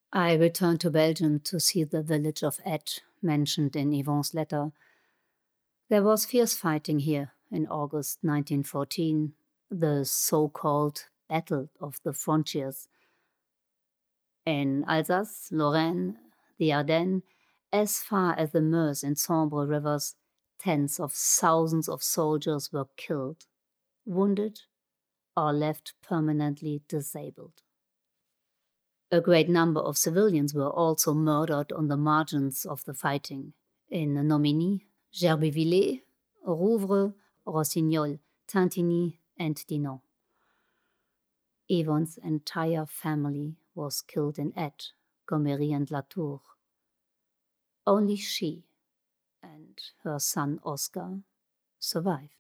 I returned to Belgium to see the village of Etsch mentioned in Yvonne's letter. There was fierce fighting here in August 1914, the so-called Battle of the Frontiers. In Alsace, Lorraine, the Ardennes, as far as the Meuse and Sambre rivers, tens of thousands of soldiers were killed, wounded, or left permanently disabled. A great number of civilians were also murdered on the margins of the fighting in Nomigny, Gerbervillers, Rouvres, Rossignol, Tintigny, and Dinant. Yvonne's entire family was killed in Etsch, Gomery, and Latour. Only she and her son Oscar survived.